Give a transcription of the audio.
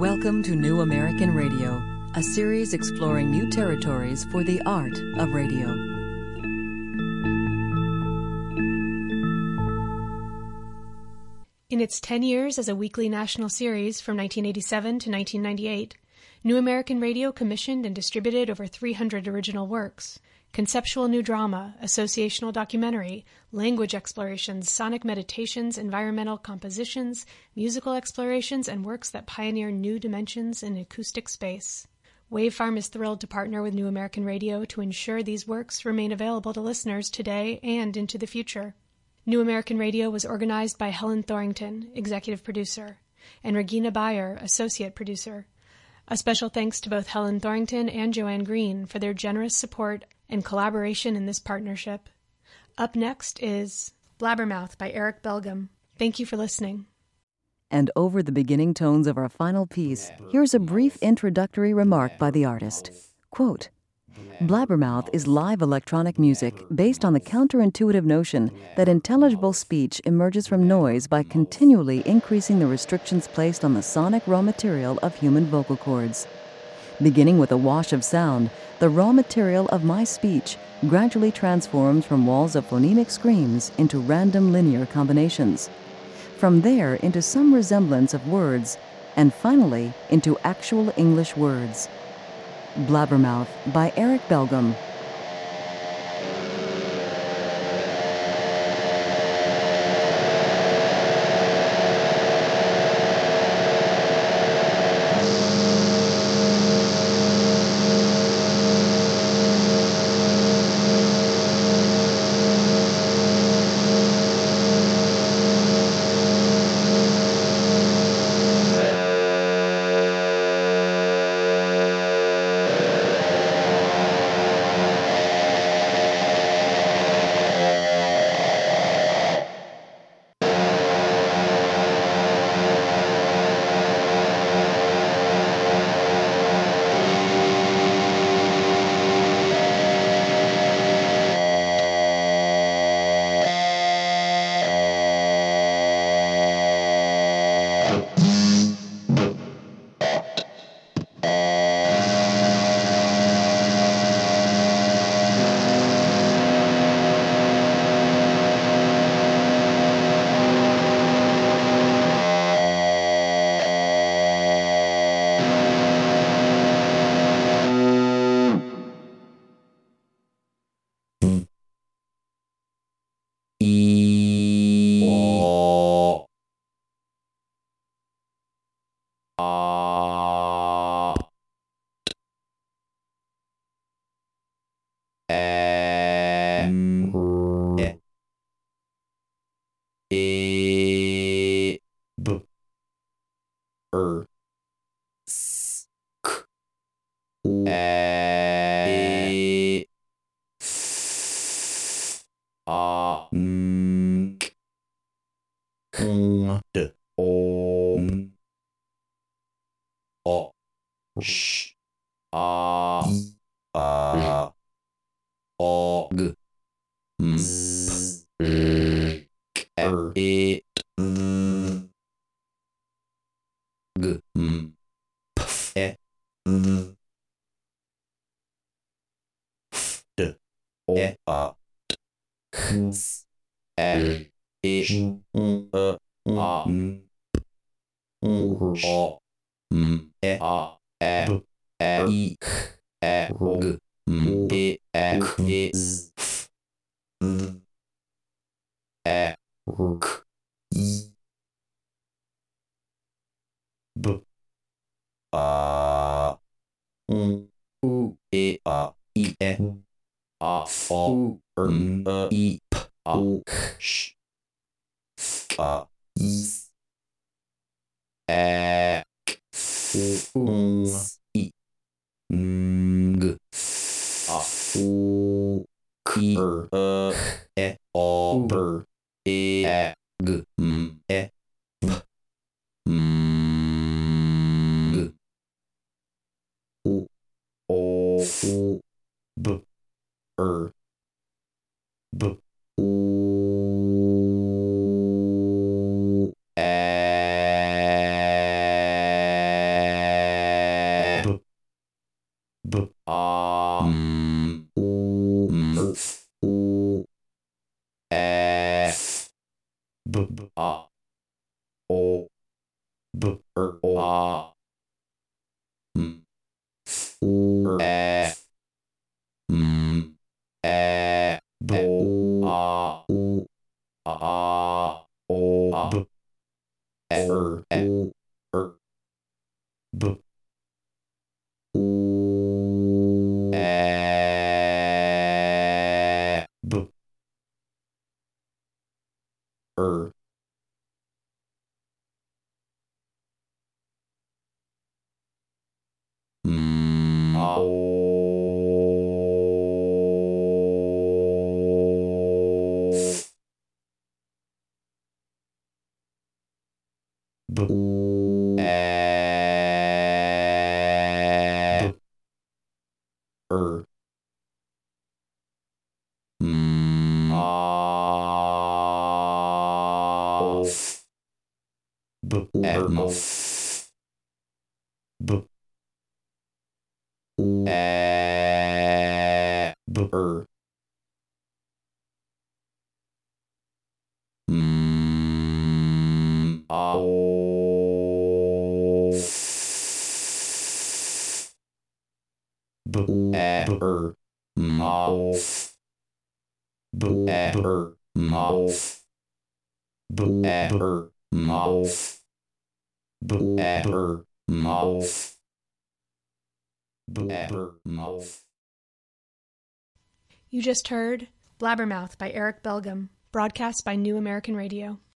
Welcome to New American Radio, a series exploring new territories for the art of radio. In its 10 years as a weekly national series from 1987 to 1998, New American Radio commissioned and distributed over 300 original works. Conceptual new drama, associational documentary, language explorations, sonic meditations, environmental compositions, musical explorations, and works that pioneer new dimensions in acoustic space. Wave Farm is thrilled to partner with New American Radio to ensure these works remain available to listeners today and into the future. New American Radio was organized by Helen Thorington, executive producer, and Regina Bayer, associate producer. A special thanks to both Helen Thorington and Joanne Green for their generous support and collaboration in this partnership. Up next is Blabbermouth by Eric Belgum. Thank you for listening. And over the beginning tones of our final piece, here's a brief introductory remark by the artist. Quote, Blabbermouth is live electronic music based on the counterintuitive notion that intelligible speech emerges from noise by continually increasing the restrictions placed on the sonic raw material of human vocal cords. Beginning with a wash of sound, the raw material of my speech gradually transforms from walls of phonemic screams into random linear combinations. From there into some resemblance of words, and finally into actual English words. Blabbermouth by Eric Belgum. You just heard Blabbermouth by Eric Belgum, broadcast by New American Radio.